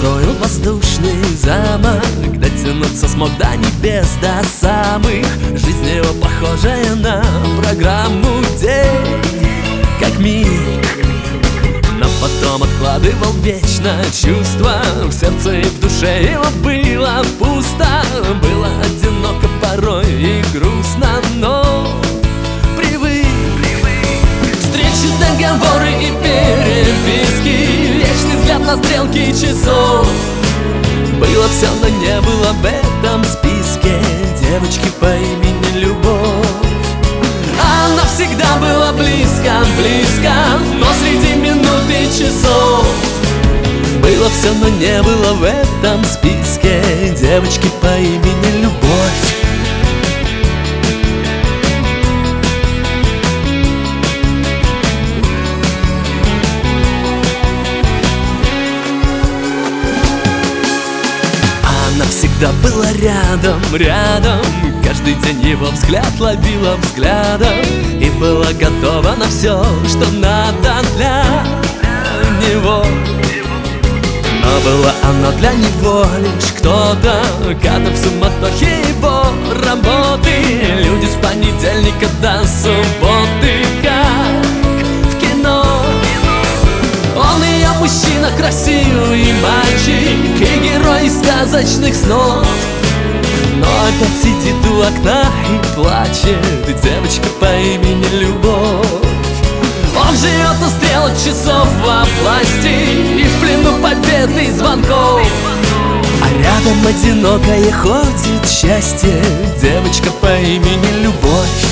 построил воздушный замок, дотянуться смог до небес, до самых. Жизнь его похожая на программу, день как миг, но потом откладывал вечно чувства. В сердце и в душе его было пусто, было одиноко порой и грустно, но привык. Встречи, договоры и переписки, вечный взгляд на стрелки часов. Было все, но не было в этом списке девочки по имени Любовь. Она всегда была близко, близко, но среди минут и часов было все, но не было в этом списке девочки по имени Любовь. Она всегда была рядом, рядом. Каждый день его взгляд ловила взглядом и была готова на все, что надо для него. Но была она для него лишь кто-то, когда в суматохе его работы. Люди с понедельника до субботы, как в кино. Он ее мужчина, красивый мальчик и герой из сказочных снов. Но опять сидит у окна и плачет девочка по имени Любовь. Он живет у стрелок часов во власти и в плену побед и звонков. А рядом одинокое ходит счастье, девочка по имени Любовь.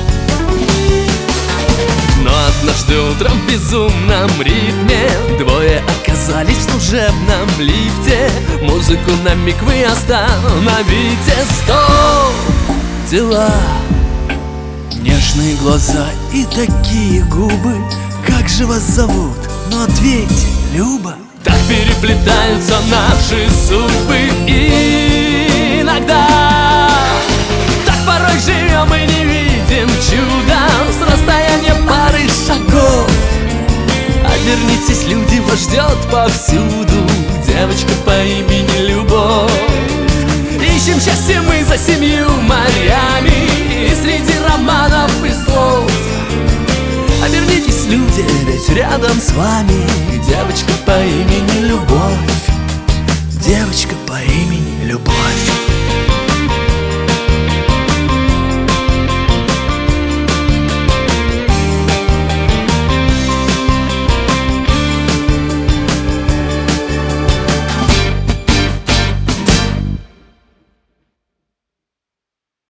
Но однажды утром в безумном ритме двое оказались в служебном лифте. Музыку на миг вы остановите. Стоп! Дела, нежные глаза и такие губы. Как же вас зовут? Ну ответьте, Люба. Так переплетаются наши судьбы и иногда. Так порой живем и не видим чуда с расстояния пары шагов. Обернитесь, люди, вас ждет повсюду девочка по имени Любовь. Ищем счастье мы за 7 морями и среди романов и слов. Обернитесь, люди, ведь рядом с вами девочка по имени Любовь. Девочка по имени Любовь.